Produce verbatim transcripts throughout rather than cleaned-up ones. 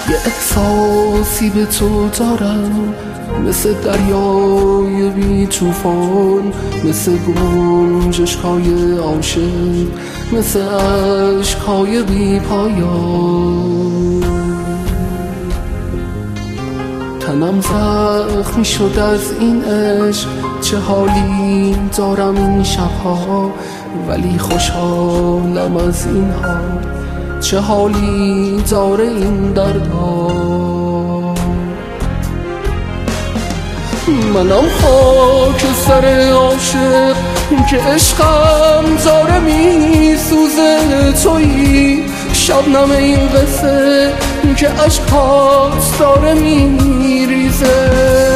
یه احساسی به تو دارم، مثل دریای بی توفان، مثل گنجشکای عاشق، مثل عشقای بی پایان. تنم زخمی شد از این عشق، چه حالی دارم این شبها، ولی خوشحالم از این حال، چه حالی داره این دردها. منم خاک سر عاشق که عشقم داره می سوزه، تویی شبنم این قصه که عشقات داره می ریزه.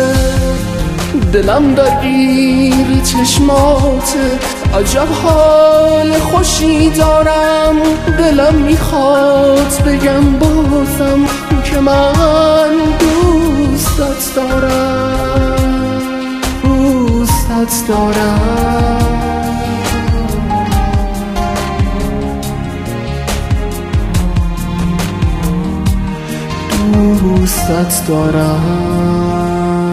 دلم درگیر چشماته، عجب حال خوشی دارم، دلم میخواد بگم بازم که من دوستت دارم، دوستت دارم، دوستت دارم.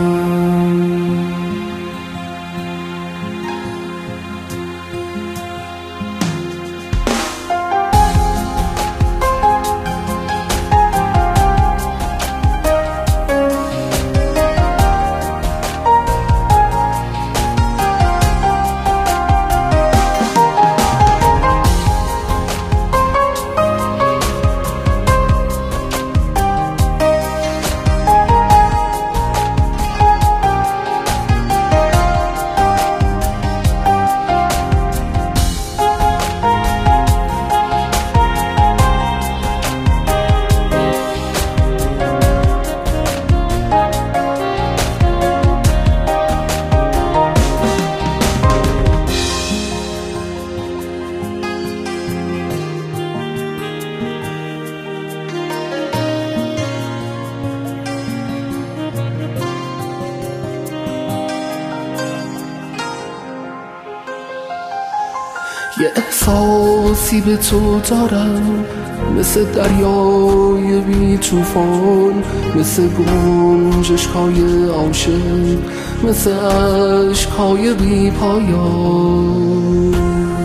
یه احساسی به تو دارم، مثل دریای بی توفان، مثل گنجشکای عاشق، مثل عشقای بی پایان.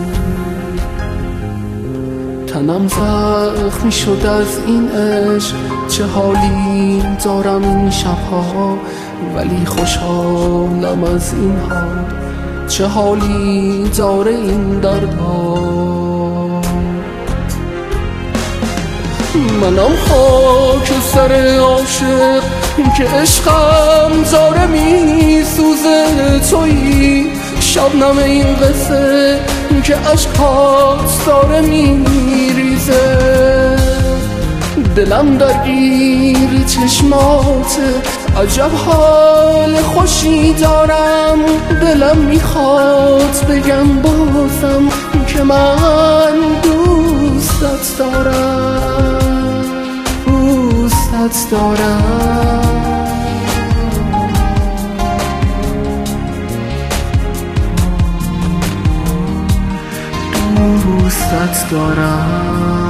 تنم زخمی شد از این عشق، چه حالی دارم این شبها، ولی خوشحالم از این حال، چه حالی داره این دردها. منم خاک سر عاشق که عشقم داره می سوزه، تویی شبنم این قصه که عشقات داره می ریزه. دلم درگیر چشماته، عجب حال خوشی دارم، دلم میخواد بگم بازم که من دوستت دارم، دوستت دارم، دوستت دارم.